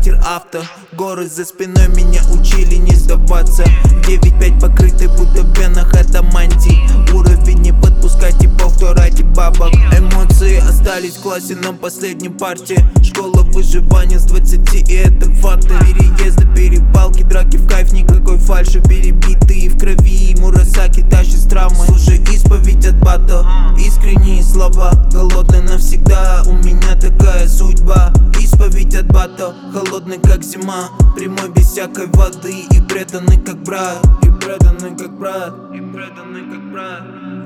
Питер авто. Горы за спиной меня учили не сдаваться. 9-5 покрытый будто в венах адамантий. Уровень не подпускать типов, кто ради бабок. Эмоции остались в классе на последней парте. Школа выживания с 20, и это факты. Переезды, перепалки, драки в кайф, никакой фальши. Перебитые в крови, Мурасаки тащит с травмой. Слушай исповедь от бата, искренние слова. Голодный навсегда, у меня такая судьба. Исповедь от бата, холодный как зима. Прямой без всякой воды и преданный как брат. И преданный как брат, и преданный как брат.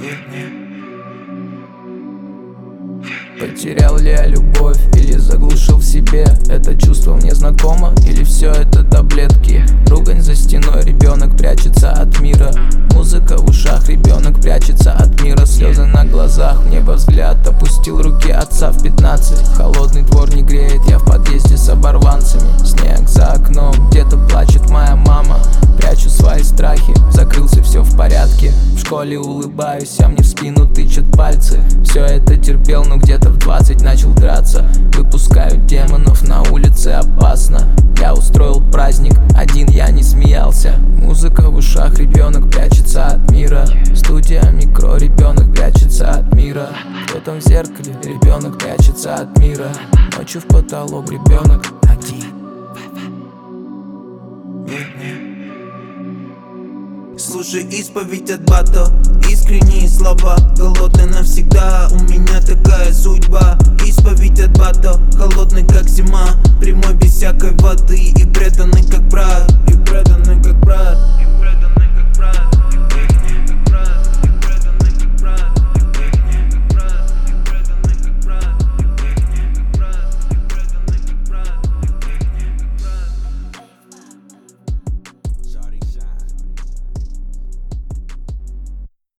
Потерял ли я любовь или заглушил в себе? Это чувство мне знакомо или все это таблетки? Ругань за стеной, ребенок прячется от мира. Музыка в ушах, ребенок прячется от мира. Слезы на глазах, в небо взгляд. Опустил руки отца в 15. Холодный двор не греет, я в подъезде с оборванцами. Снег за окном, где-то плачет моя мама. Прячу свои страхи, закрылся, все в порядке. В школе улыбаюсь, а мне в спину тычут пальцы. Все это терпел, но где-то в 20 начал драться. Выпускаю демонов, на улице опасно. Я устроил праздник, один я не смеялся. Музыка в ушах, ребенок прячется от мира. Студия микро, ребенок прячется от мира. Кто там в зеркале? Ребенок прячется от мира. Ночью в потолок, ребенок один. Слушай исповедь от бата, искренние слова. Голодный навсегда, у меня такая судьба. Исповедь от бата, холодный как зима. Прямой без всякой воды и преданный как брат.